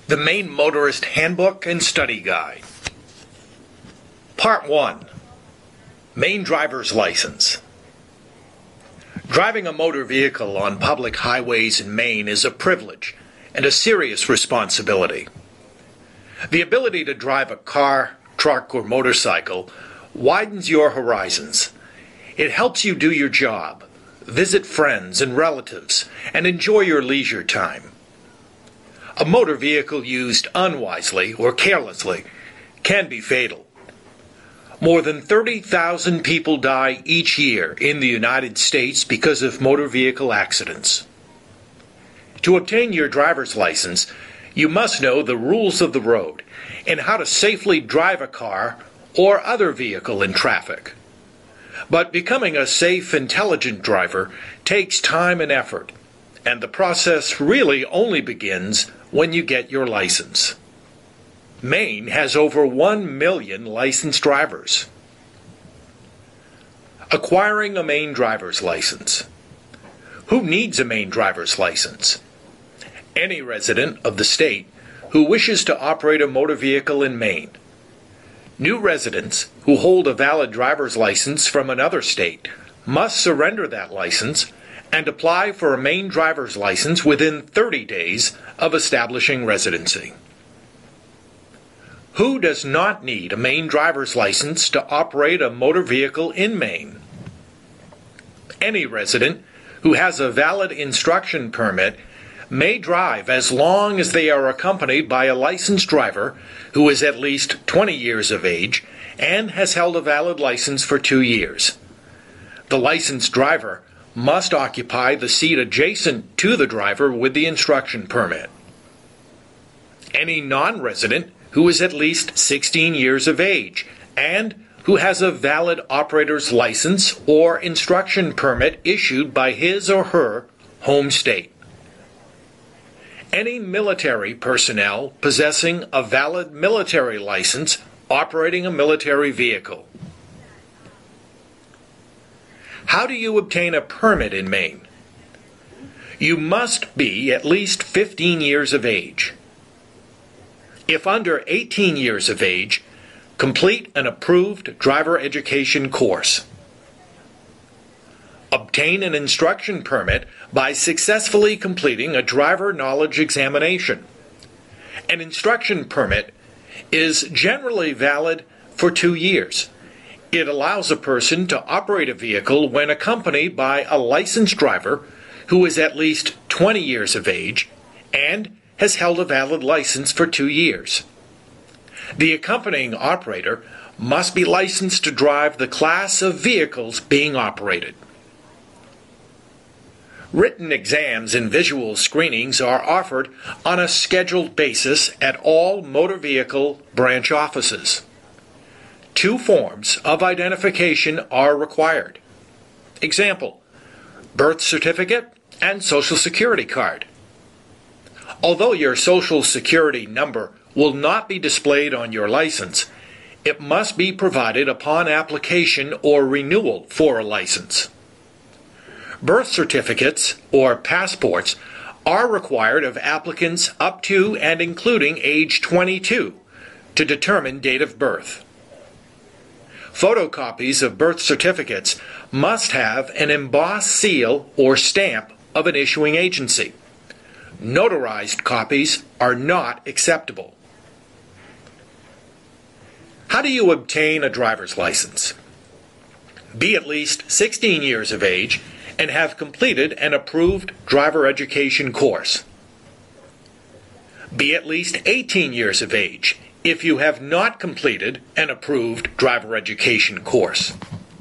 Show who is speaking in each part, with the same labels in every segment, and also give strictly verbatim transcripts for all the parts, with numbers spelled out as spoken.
Speaker 1: The Maine Motorist Handbook and Study Guide. Part one. Maine Driver's License. Driving a motor vehicle on public highways in Maine is a privilege and a serious responsibility. The ability to drive a car, truck, or motorcycle widens your horizons. It helps you do your job, visit friends and relatives, and enjoy your leisure time. A motor vehicle used unwisely or carelessly can be fatal. More than thirty thousand people die each year in the United States because of motor vehicle accidents. To obtain your driver's license, you must know the rules of the road and how to safely drive a car or other vehicle in traffic. But becoming a safe, intelligent driver takes time and effort, and the process really only begins when you get your license. Maine has over one million licensed drivers. Acquiring a Maine driver's license. Who needs a Maine driver's license? Any resident of the state who wishes to operate a motor vehicle in Maine. New residents who hold a valid driver's license from another state must surrender that license and apply for a Maine driver's license within thirty days of establishing residency. Who does not need a Maine driver's license to operate a motor vehicle in Maine? Any resident who has a valid instruction permit may drive as long as they are accompanied by a licensed driver who is at least twenty years of age and has held a valid license for two years. The licensed driver must occupy the seat adjacent to the driver with the instruction permit. Any non-resident who is at least sixteen years of age and who has a valid operator's license or instruction permit issued by his or her home state. Any military personnel possessing a valid military license operating a military vehicle. How do you obtain a permit in Maine? You must be at least fifteen years of age. If under eighteen years of age, complete an approved driver education course. Obtain an instruction permit by successfully completing a driver knowledge examination. An instruction permit is generally valid for two years. It allows a person to operate a vehicle when accompanied by a licensed driver who is at least twenty years of age and has held a valid license for two years. The accompanying operator must be licensed to drive the class of vehicles being operated. Written exams and visual screenings are offered on a scheduled basis at all motor vehicle branch offices. Two forms of identification are required. Example, birth certificate and Social Security card. Although your Social Security number will not be displayed on your license, it must be provided upon application or renewal for a license. Birth certificates or passports are required of applicants up to and including age twenty-two to determine date of birth. Photocopies of birth certificates must have an embossed seal or stamp of an issuing agency. Notarized copies are not acceptable. How do you obtain a driver's license? Be at least sixteen years of age and have completed an approved driver education course. Be at least eighteen years of age if you have not completed an approved driver education course.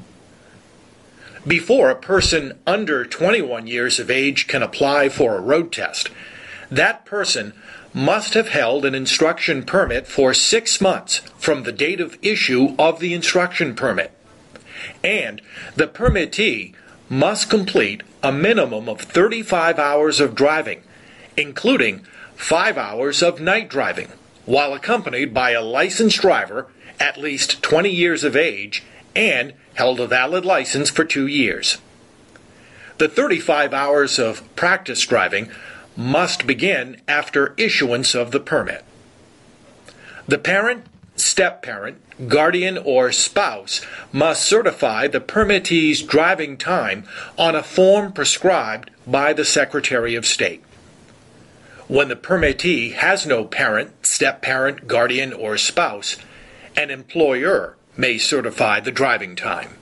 Speaker 1: Before a person under twenty-one years of age can apply for a road test, that person must have held an instruction permit for six months from the date of issue of the instruction permit, and the permittee must complete a minimum of thirty-five hours of driving, including five hours of night driving, while accompanied by a licensed driver at least twenty years of age and held a valid license for two years. The thirty-five hours of practice driving must begin after issuance of the permit. The parent, step-parent, guardian, or spouse must certify the permittee's driving time on a form prescribed by the Secretary of State. When the permittee has no parent, step-parent, guardian, or spouse, an employer may certify the driving time.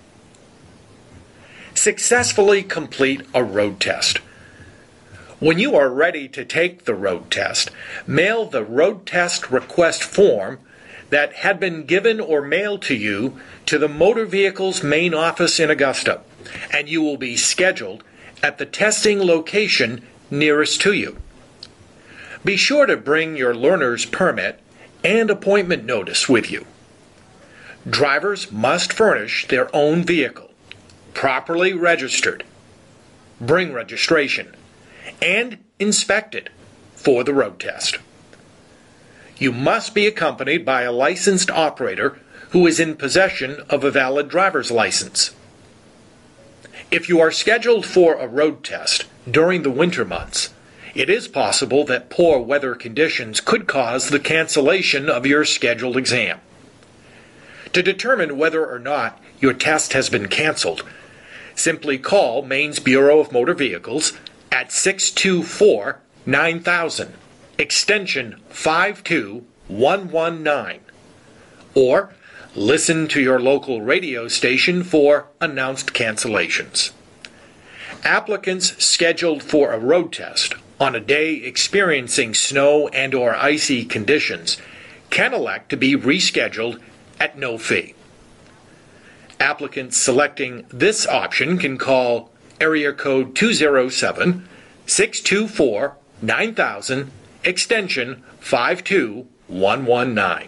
Speaker 1: Successfully complete a road test. When you are ready to take the road test, mail the road test request form that had been given or mailed to you to the Motor Vehicles main office in Augusta, and you will be scheduled at the testing location nearest to you. Be sure to bring your learner's permit and appointment notice with you. Drivers must furnish their own vehicle, properly registered, bring registration, and inspected for the road test. You must be accompanied by a licensed operator who is in possession of a valid driver's license. If you are scheduled for a road test during the winter months, it is possible that poor weather conditions could cause the cancellation of your scheduled exam. To determine whether or not your test has been canceled, simply call Maine's Bureau of Motor Vehicles at six two four, nine thousand, extension five two one one nine, or listen to your local radio station for announced cancellations. Applicants scheduled for a road test on a day experiencing snow and or icy conditions can elect to be rescheduled at no fee. Applicants selecting this option can call area code two zero seven, six two four, nine thousand, extension five two one one nine.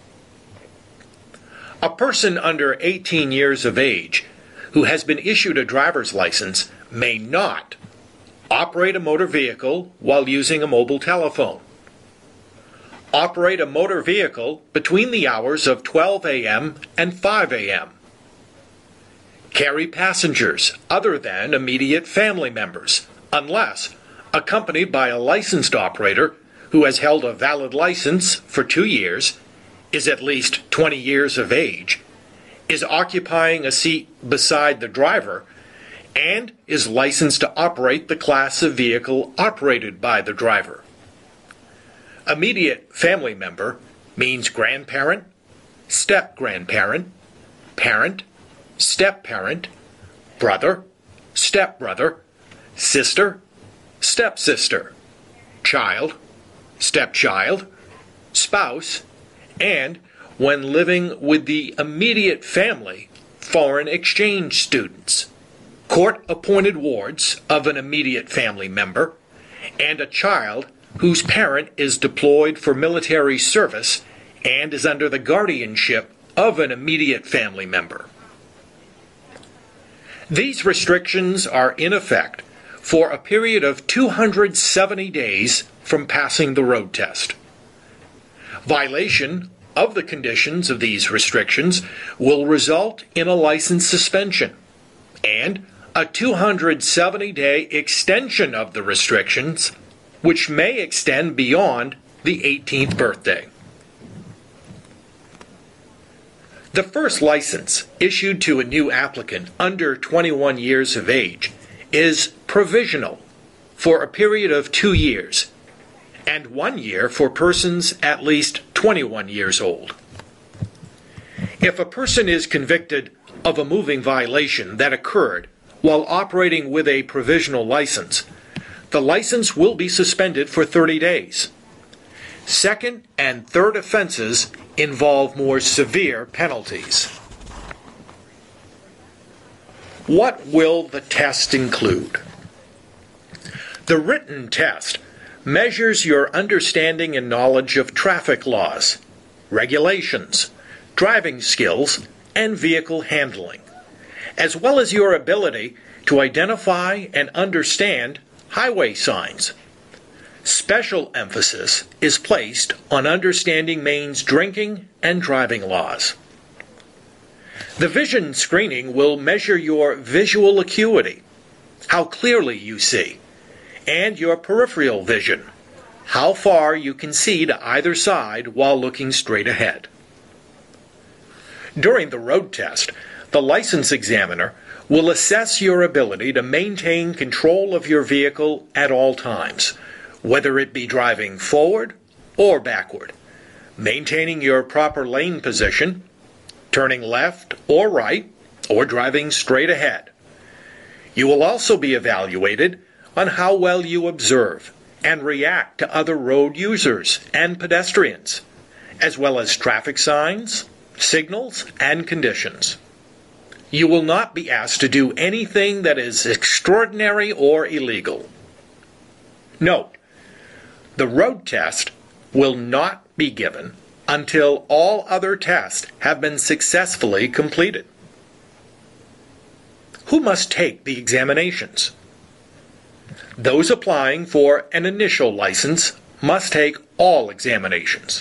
Speaker 1: A person under eighteen years of age who has been issued a driver's license may not operate a motor vehicle while using a mobile telephone. Operate a motor vehicle between the hours of twelve a m and five a m Carry passengers other than immediate family members, unless accompanied by a licensed operator who has held a valid license for two years, is at least twenty years of age, is occupying a seat beside the driver, and is licensed to operate the class of vehicle operated by the driver. Immediate family member means grandparent, step-grandparent, parent, step-parent, brother, step-brother, sister, step-sister, child, stepchild, spouse, and, when living with the immediate family, foreign exchange students, court-appointed wards of an immediate family member, and a child whose parent is deployed for military service and is under the guardianship of an immediate family member. These restrictions are in effect for a period of two hundred seventy days from passing the road test. Violation of the conditions of these restrictions will result in a license suspension and a two hundred seventy day extension of the restrictions, which may extend beyond the eighteenth birthday. The first license issued to a new applicant under twenty-one years of age is provisional for a period of two years and one year for persons at least twenty-one years old. If a person is convicted of a moving violation that occurred while operating with a provisional license, the license will be suspended for thirty days. Second and third offenses involve more severe penalties. What will the test include? The written test measures your understanding and knowledge of traffic laws, regulations, driving skills, and vehicle handling, as well as your ability to identify and understand highway signs. Special emphasis is placed on understanding Maine's drinking and driving laws. The vision screening will measure your visual acuity, how clearly you see, and your peripheral vision, how far you can see to either side while looking straight ahead. During the road test, the license examiner will assess your ability to maintain control of your vehicle at all times, whether it be driving forward or backward, maintaining your proper lane position, turning left or right, or driving straight ahead. You will also be evaluated on how well you observe and react to other road users and pedestrians, as well as traffic signs, signals, and conditions. You will not be asked to do anything that is extraordinary or illegal. Note, the road test will not be given until all other tests have been successfully completed. Who must take the examinations? Those applying for an initial license must take all examinations.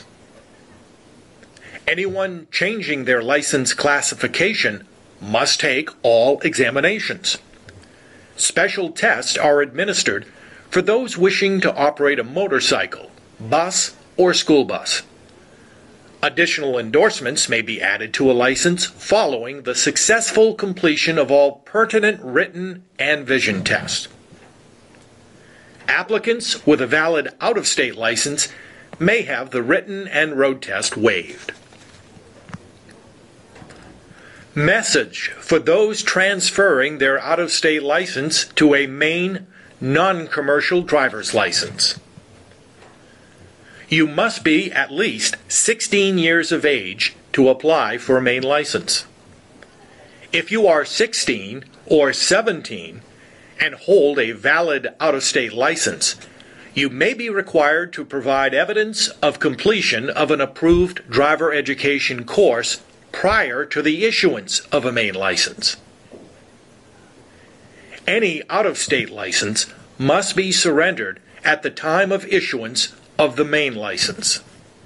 Speaker 1: Anyone changing their license classification must take all examinations. Special tests are administered for those wishing to operate a motorcycle, bus, or school bus. Additional endorsements may be added to a license following the successful completion of all pertinent written and vision tests. Applicants with a valid out-of-state license may have the written and road test waived. Message for those transferring their out-of-state license to a Maine non-commercial driver's license. You must be at least sixteen years of age to apply for a Maine license. If you are sixteen or seventeen and hold a valid out-of-state license, you may be required to provide evidence of completion of an approved driver education course prior to the issuance of a Maine license. Any out-of-state license must be surrendered at the time of issuance of the Maine license.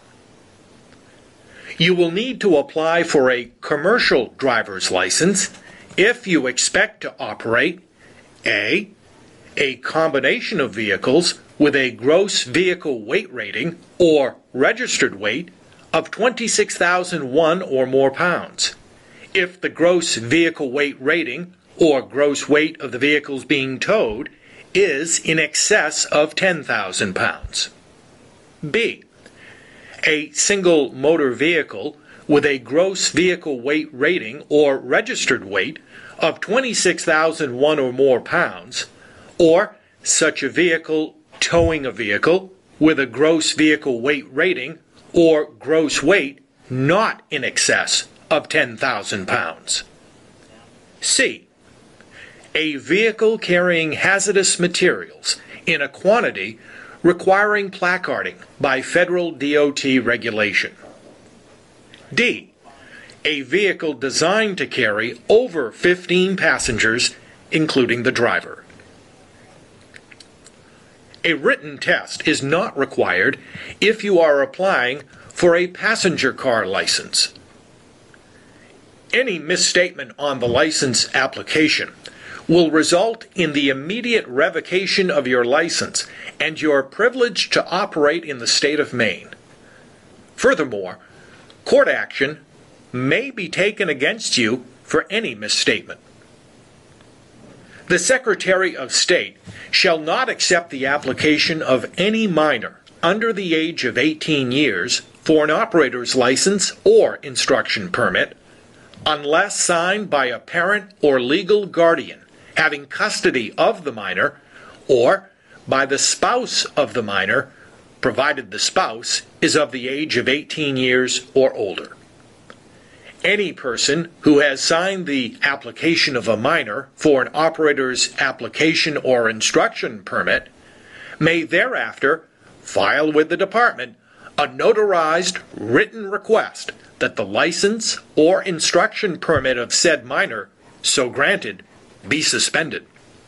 Speaker 1: You will need to apply for a commercial driver's license if you expect to operate A. a combination of vehicles with a gross vehicle weight rating or registered weight of twenty-six thousand one or more pounds, if the gross vehicle weight rating or gross weight of the vehicles being towed is in excess of ten thousand pounds. B. A single motor vehicle with a gross vehicle weight rating or registered weight of twenty-six thousand one or more pounds, or such a vehicle towing a vehicle with a gross vehicle weight rating or gross weight not in excess of ten thousand pounds. C. A vehicle carrying hazardous materials in a quantity requiring placarding by federal D O T regulation. D. A vehicle designed to carry over fifteen passengers, including the driver. A written test is not required if you are applying for a passenger car license. Any misstatement on the license application will result in the immediate revocation of your license and your privilege to operate in the state of Maine. Furthermore, court action may be taken against you for any misstatement. The Secretary of State shall not accept the application of any minor under the age of eighteen years for an operator's license or instruction permit unless signed by a parent or legal guardian having custody of the minor, or by the spouse of the minor, provided the spouse is of the age of eighteen years or older. Any person who has signed the application of a minor for an operator's application or instruction permit may thereafter file with the department a notarized written request that the license or instruction permit of said minor, so granted, be suspended.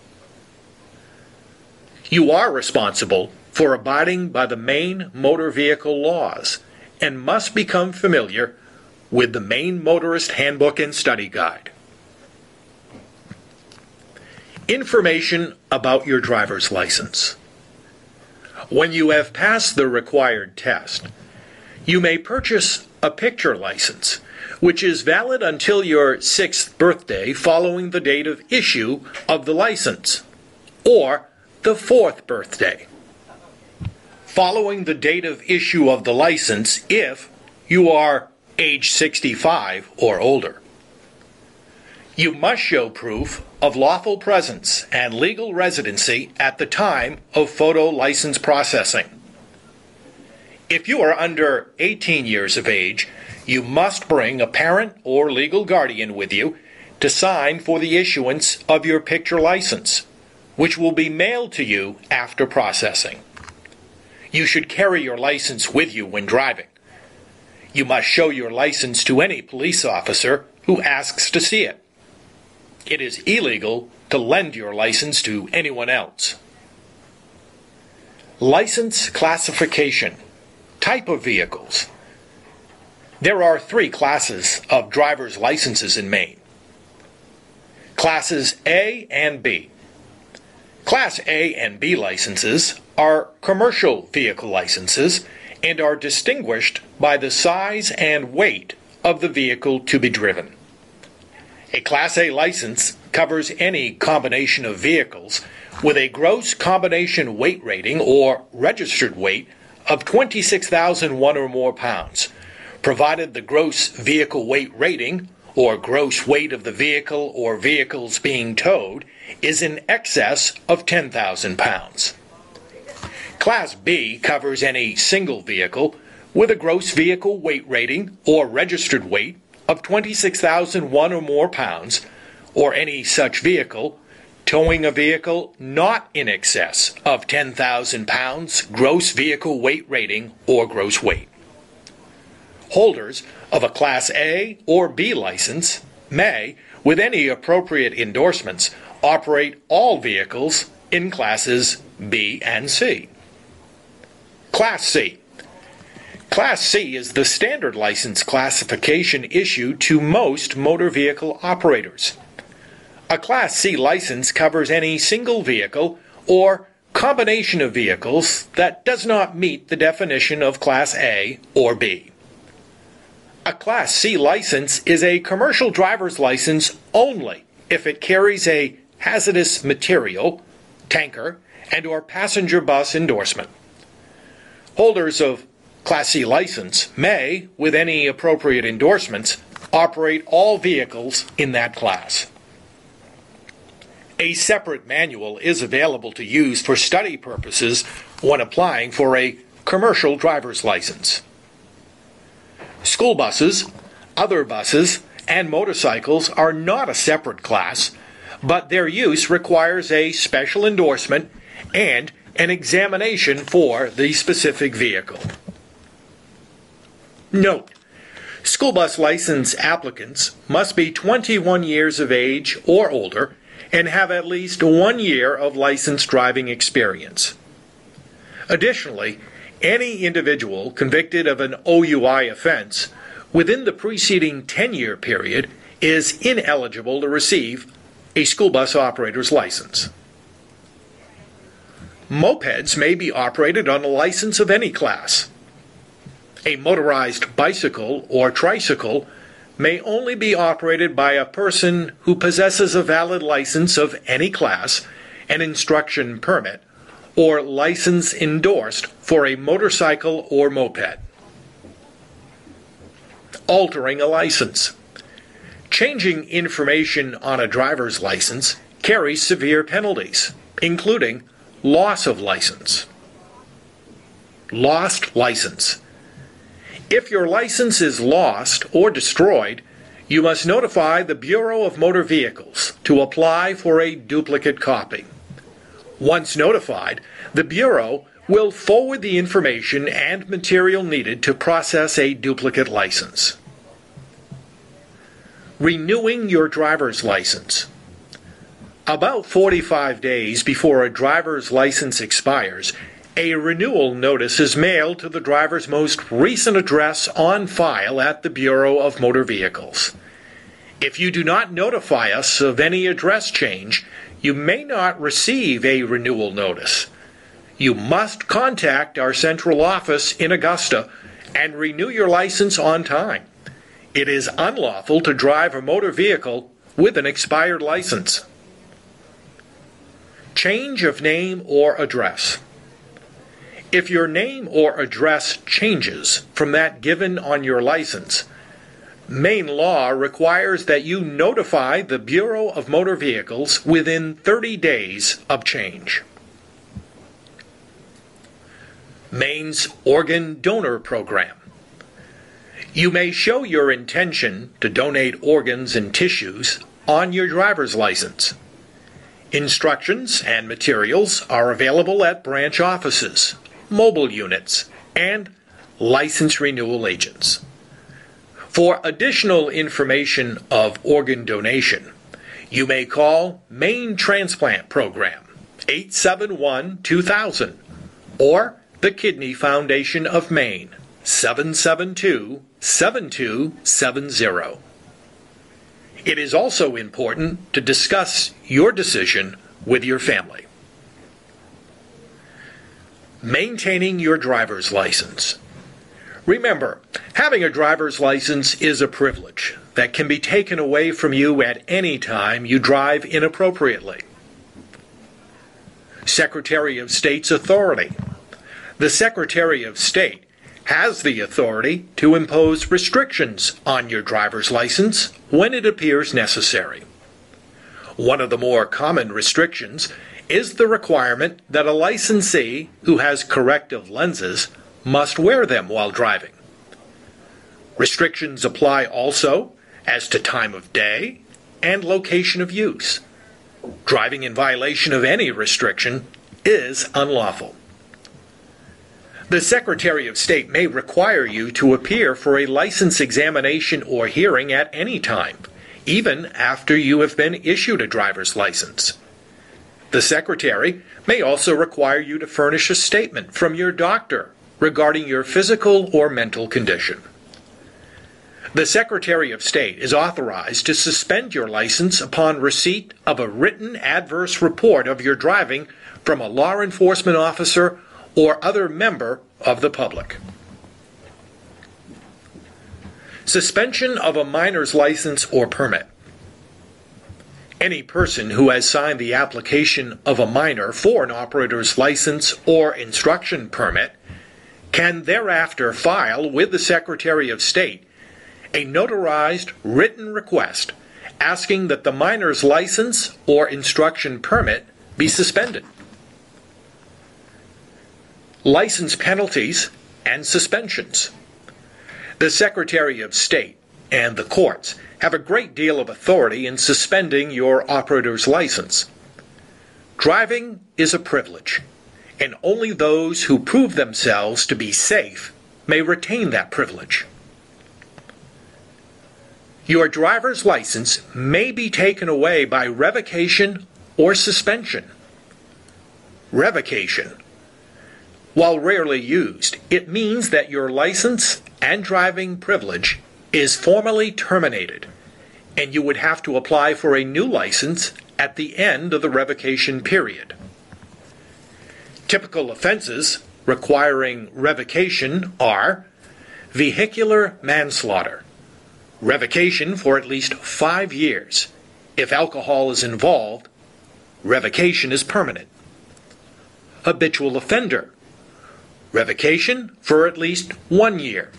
Speaker 1: You are responsible for abiding by the Maine motor vehicle laws and must become familiar with the Maine Motorist Handbook and Study Guide. Information about your driver's license. When you have passed the required test, you may purchase a picture license, which is valid until your sixth birthday following the date of issue of the license, or the fourth birthday following the date of issue of the license if you are age sixty-five or older. You must show proof of lawful presence and legal residency at the time of photo license processing. If you are under eighteen years of age, you must bring a parent or legal guardian with you to sign for the issuance of your picture license, which will be mailed to you after processing. You should carry your license with you when driving. You must show your license to any police officer who asks to see it. It is illegal to lend your license to anyone else. License classification. Type of vehicles. There are three classes of driver's licenses in Maine. Classes A and B. Class A and B licenses are commercial vehicle licenses and are distinguished by the size and weight of the vehicle to be driven. A Class A license covers any combination of vehicles with a gross combination weight rating or registered weight of twenty-six thousand one or more pounds, provided the gross vehicle weight rating, or gross weight of the vehicle or vehicles being towed, is in excess of ten thousand pounds. Class B covers any single vehicle with a gross vehicle weight rating or registered weight of twenty-six thousand one or more pounds, or any such vehicle towing a vehicle not in excess of ten thousand pounds gross vehicle weight rating or gross weight. Holders of a Class A or B license may, with any appropriate endorsements, operate all vehicles in Classes B and C. Class C. Class C is the standard license classification issued to most motor vehicle operators. A Class C license covers any single vehicle or combination of vehicles that does not meet the definition of Class A or B. A Class C license is a commercial driver's license only if it carries a hazardous material, tanker, and or passenger bus endorsement. Holders of Class C license may, with any appropriate endorsements, operate all vehicles in that class. A separate manual is available to use for study purposes when applying for a commercial driver's license. School buses, other buses, and motorcycles are not a separate class, but their use requires a special endorsement and an examination for the specific vehicle. Note: school bus license applicants must be twenty-one years of age or older and have at least one year of licensed driving experience. Additionally, any individual convicted of an O U I offense within the preceding ten-year period is ineligible to receive a school bus operator's license. Mopeds may be operated on a license of any class. A motorized bicycle or tricycle may only be operated by a person who possesses a valid license of any class, an instruction permit, or license endorsed for a motorcycle or moped. Altering a license. Changing information on a driver's license carries severe penalties, including loss of license. Lost license. If your license is lost or destroyed, you must notify the Bureau of Motor Vehicles to apply for a duplicate copy. Once notified, the Bureau will forward the information and material needed to process a duplicate license. Renewing your driver's license. About forty-five days before a driver's license expires, a renewal notice is mailed to the driver's most recent address on file at the Bureau of Motor Vehicles. If you do not notify us of any address change, you may not receive a renewal notice. you must contact our central office in Augusta and renew your license on time. It is unlawful to drive a motor vehicle with an expired license. Change of name or address. If your name or address changes from that given on your license, Maine law requires that you notify the Bureau of Motor Vehicles within thirty days of change. Maine's Organ Donor Program. You may show your intention to donate organs and tissues on your driver's license. Instructions and materials are available at branch offices, mobile units, and license renewal agents. For additional information of organ donation, you may call Maine Transplant Program eight seven one, two thousand or the Kidney Foundation of Maine seven seven two, seven two seven zero. It is also important to discuss your decision with your family. Maintaining your driver's license. Remember, having a driver's license is a privilege that can be taken away from you at any time you drive inappropriately. Secretary of State's authority. The Secretary of State has the authority to impose restrictions on your driver's license when it appears necessary. One of the more common restrictions is the requirement that a licensee who has corrective lenses must wear them while driving. Restrictions apply also as to time of day and location of use. Driving in violation of any restriction is unlawful. The Secretary of State may require you to appear for a license examination or hearing at any time, even after you have been issued a driver's license. The Secretary may also require you to furnish a statement from your doctor regarding your physical or mental condition. The Secretary of State is authorized to suspend your license upon receipt of a written adverse report of your driving from a law enforcement officer or other member of the public. Suspension of a minor's license or permit. Any person who has signed the application of a minor for an operator's license or instruction permit can thereafter file with the Secretary of State a notarized written request asking that the minor's license or instruction permit be suspended. License penalties and suspensions. The Secretary of State and the courts have a great deal of authority in suspending your operator's license. Driving is a privilege, and only those who prove themselves to be safe may retain that privilege. Your driver's license may be taken away by revocation or suspension. Revocation. While rarely used, it means that your license and driving privilege is formally terminated, and you would have to apply for a new license at the end of the revocation period. Typical offenses requiring revocation are vehicular manslaughter, revocation for at least five years. If alcohol is involved, revocation is permanent. Habitual offender, revocation for at least one year.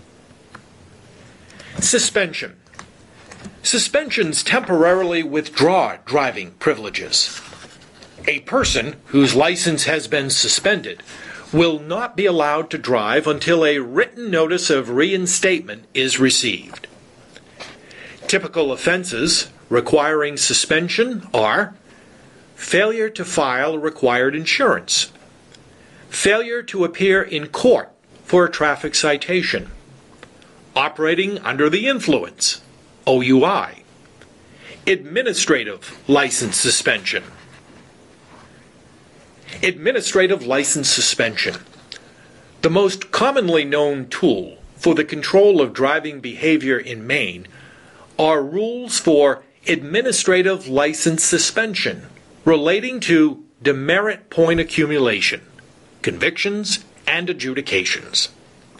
Speaker 1: Suspension. Suspensions temporarily withdraw driving privileges. A person whose license has been suspended will not be allowed to drive until a written notice of reinstatement is received. Typical offenses requiring suspension are failure to file required insurance, failure to appear in court for a traffic citation, operating under the influence, O U I, administrative license suspension. Administrative license suspension. The most commonly known tool for the control of driving behavior in Maine are rules for administrative license suspension relating to demerit point accumulation, convictions, and adjudications.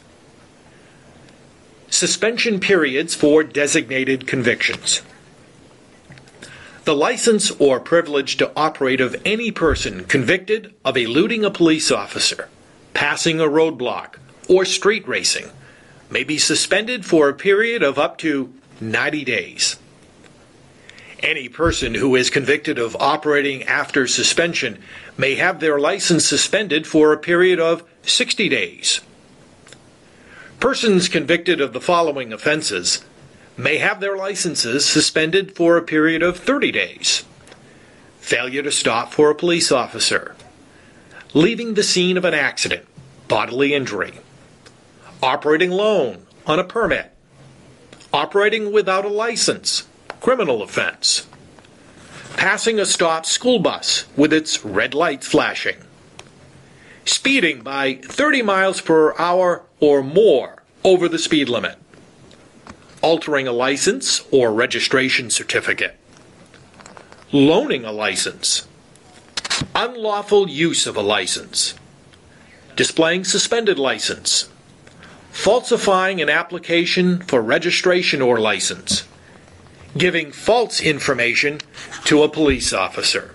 Speaker 1: Suspension periods for designated convictions. The license or privilege to operate of any person convicted of eluding a police officer, passing a roadblock, or street racing may be suspended for a period of up to ninety days. Any person who is convicted of operating after suspension may have their license suspended for a period of sixty days. Persons convicted of the following offenses may have their licenses suspended for a period of thirty days. Failure to stop for a police officer. Leaving the scene of an accident, bodily injury. Operating alone on a permit. Operating without a license, criminal offense. Passing a stopped school bus with its red lights flashing. Speeding by thirty miles per hour or more over the speed limit. Altering a license or registration certificate. Loaning a license. Unlawful use of a license. Displaying suspended license. Falsifying an application for registration or license. Giving false information to a police officer.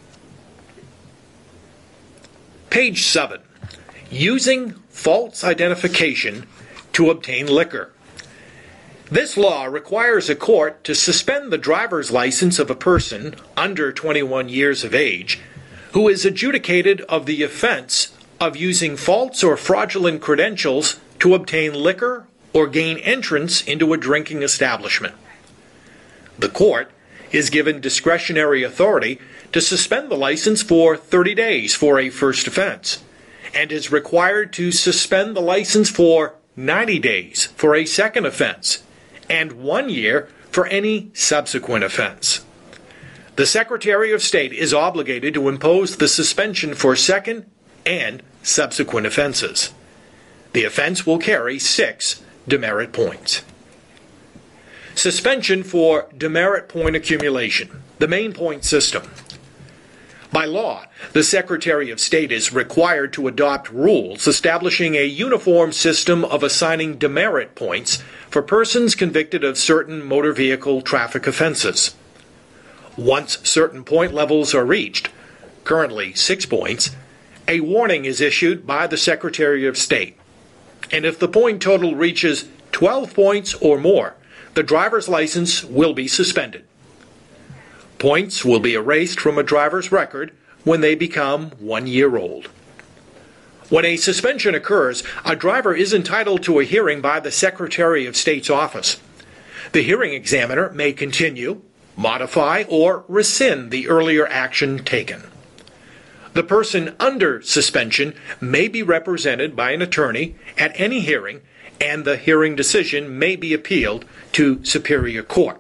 Speaker 1: Page seven. Using false identification to obtain liquor. This law requires a court to suspend the driver's license of a person under twenty-one years of age who is adjudicated of the offense of using false or fraudulent credentials to obtain liquor or gain entrance into a drinking establishment. The court is given discretionary authority to suspend the license for thirty days for a first offense, and is required to suspend the license for ninety days for a second offense, and one year for any subsequent offense. The Secretary of State is obligated to impose the suspension for second and subsequent offenses. The offense will carry six demerit points. Suspension for demerit point accumulation, the main point system. By law, the Secretary of State is required to adopt rules establishing a uniform system of assigning demerit points for persons convicted of certain motor vehicle traffic offenses. Once certain point levels are reached, currently six points, a warning is issued by the Secretary of State. And if the point total reaches twelve points or more, the driver's license will be suspended. Points will be erased from a driver's record when they become one year old. When a suspension occurs, a driver is entitled to a hearing by the Secretary of State's office. The hearing examiner may continue, modify, or rescind the earlier action taken. The person under suspension may be represented by an attorney at any hearing, and the hearing decision may be appealed to Superior Court.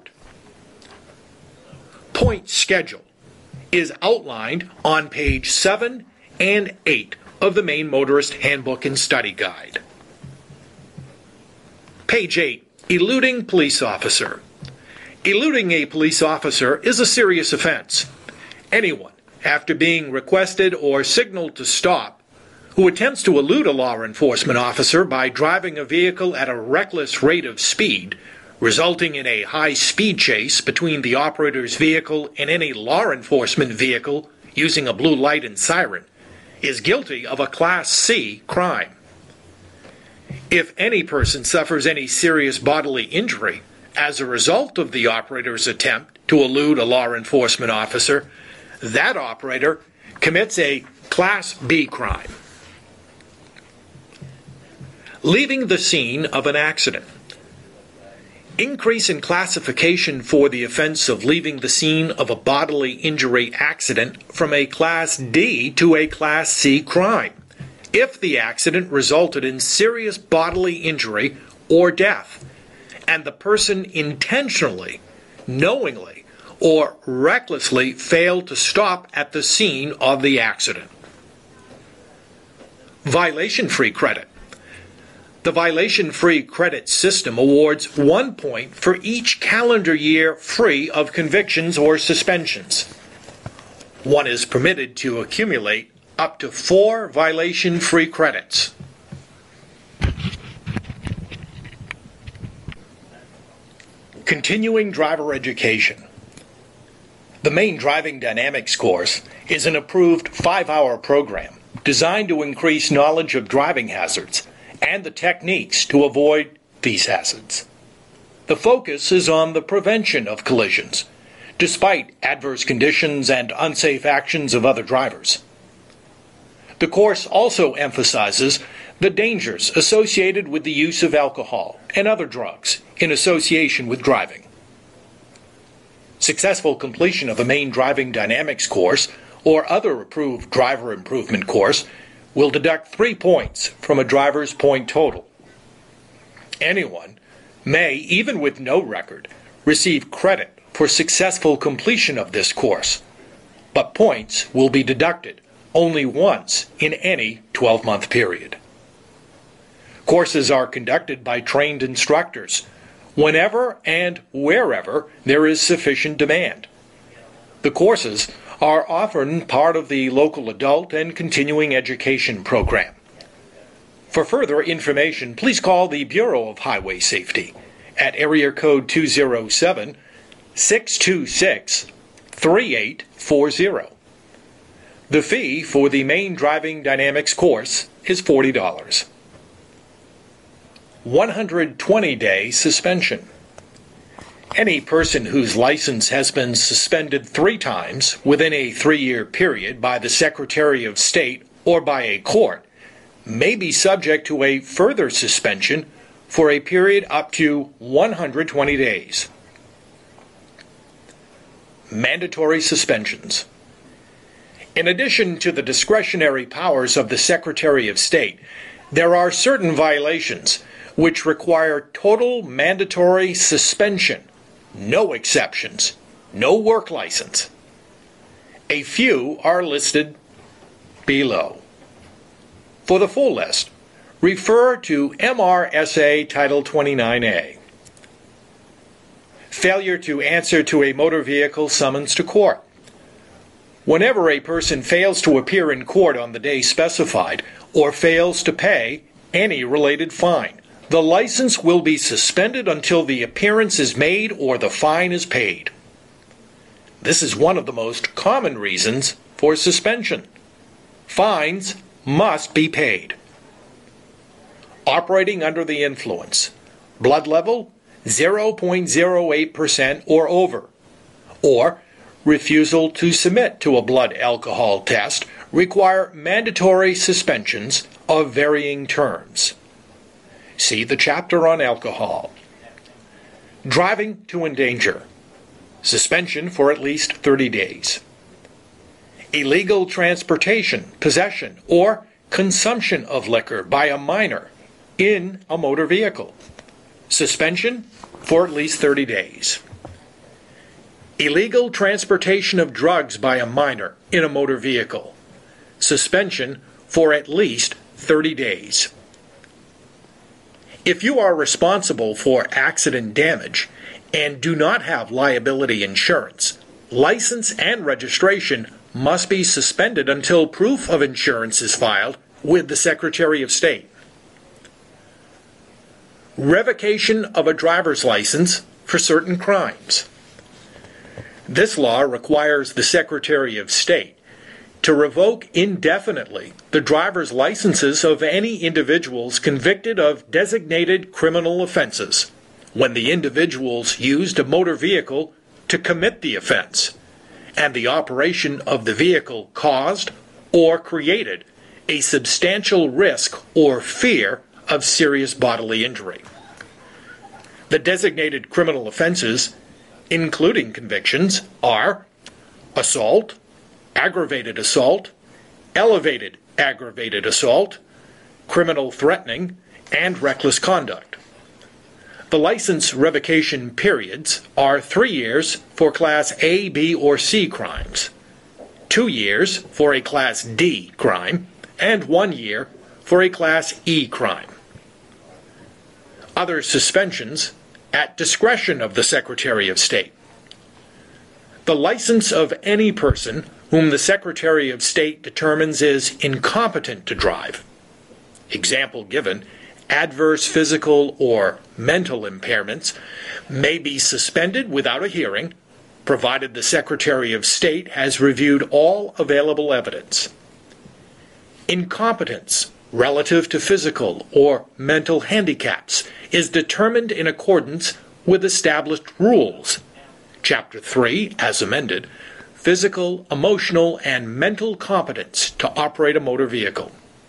Speaker 1: Point schedule is outlined on page seven and eight of the Maine Motorist Handbook and Study Guide. Page eight. Eluding police officer. Eluding a police officer is a serious offense. Anyone, after being requested or signaled to stop, who attempts to elude a law enforcement officer by driving a vehicle at a reckless rate of speed, resulting in a high-speed chase between the operator's vehicle and any law enforcement vehicle using a blue light and siren, is guilty of a Class C crime. If any person suffers any serious bodily injury as a result of the operator's attempt to elude a law enforcement officer, that operator commits a Class B crime. Leaving the scene of an accident. Increase in classification for the offense of leaving the scene of a bodily injury accident from a Class D to a Class C crime, if the accident resulted in serious bodily injury or death, and the person intentionally, knowingly, or recklessly failed to stop at the scene of the accident. Violation-free credit. The violation-free credit system awards one point for each calendar year free of convictions or suspensions. One is permitted to accumulate up to four violation-free credits. Continuing driver education. The Maine Driving Dynamics course is an approved five-hour program designed to increase knowledge of driving hazards and the techniques to avoid these hazards. The focus is on the prevention of collisions, despite adverse conditions and unsafe actions of other drivers. The course also emphasizes the dangers associated with the use of alcohol and other drugs in association with driving. Successful completion of a Maine Driving Dynamics course or other approved driver improvement course will deduct three points from a driver's point total. Anyone may, even with no record, receive credit for successful completion of this course, but points will be deducted only once in any twelve-month period. Courses are conducted by trained instructors whenever and wherever there is sufficient demand. The courses are often part of the local adult and continuing education program. For further information, please call the Bureau of Highway Safety at area code two oh seven, six two six, three eight four zero. The fee for the Maine Driving Dynamics course is forty dollars. one hundred twenty day suspension. Any person whose license has been suspended three times within a three-year period by the Secretary of State or by a court may be subject to a further suspension for a period up to one hundred twenty days. Mandatory suspensions. In addition to the discretionary powers of the Secretary of State, there are certain violations which require total mandatory suspension, no exceptions, no work license. A few are listed below. For the full list, refer to M R S A Title twenty-nine A. Failure to answer to a motor vehicle summons to court. Whenever a person fails to appear in court on the day specified or fails to pay any related fine, the license will be suspended until the appearance is made or the fine is paid. This is one of the most common reasons for suspension. Fines must be paid. Operating under the influence. Blood level zero point zero eight percent or over, or refusal to submit to a blood alcohol test require mandatory suspensions of varying terms. See the chapter on alcohol. Driving to endanger. Suspension for at least thirty days. Illegal transportation, possession, or consumption of liquor by a minor in a motor vehicle. Suspension for at least thirty days. Illegal transportation of drugs by a minor in a motor vehicle. Suspension for at least thirty days. If you are responsible for accident damage and do not have liability insurance, license and registration must be suspended until proof of insurance is filed with the Secretary of State. Revocation of a driver's license for certain crimes. This law requires the Secretary of State to revoke indefinitely the driver's licenses of any individuals convicted of designated criminal offenses when the individuals used a motor vehicle to commit the offense, and the operation of the vehicle caused or created a substantial risk or fear of serious bodily injury. The designated criminal offenses, including convictions, are assault, aggravated assault, elevated aggravated assault, criminal threatening, and reckless conduct. The license revocation periods are three years for Class A, B, or C crimes, two years for a Class D crime, and one year for a Class E crime. Other suspensions at discretion of the Secretary of State. The license of any person whom the Secretary of State determines is incompetent to drive. Example given, adverse physical or mental impairments may be suspended without a hearing, provided the Secretary of State has reviewed all available evidence. Incompetence relative to physical or mental handicaps is determined in accordance with established rules. Chapter three, as amended, Physical, Emotional, and Mental Competence to Operate a Motor Vehicle.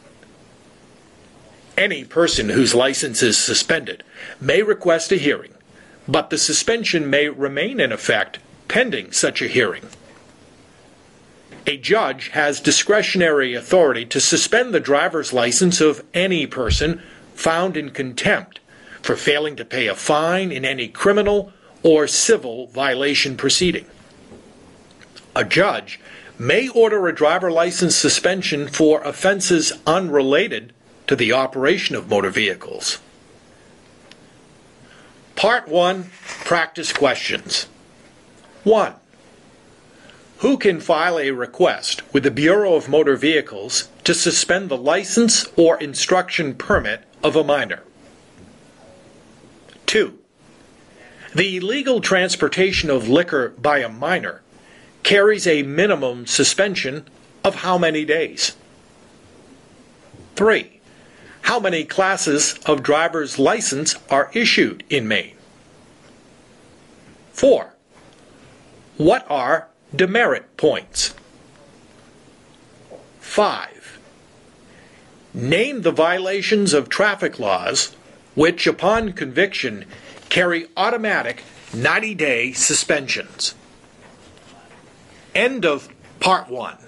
Speaker 1: Any person whose license is suspended may request a hearing, but the suspension may remain in effect pending such a hearing. A judge has discretionary authority to suspend the driver's license of any person found in contempt for failing to pay a fine in any criminal or civil violation proceeding. A judge may order a driver license suspension for offenses unrelated to the operation of motor vehicles. Part one, Practice Questions. one. Who can file a request with the Bureau of Motor Vehicles to suspend the license or instruction permit of a minor? two. The illegal transportation of liquor by a minor carries a minimum suspension of how many days? three. How many classes of driver's license are issued in Maine? four. What are demerit points? five. Name the violations of traffic laws which, upon conviction, carry automatic ninety-day suspensions. End of Part one.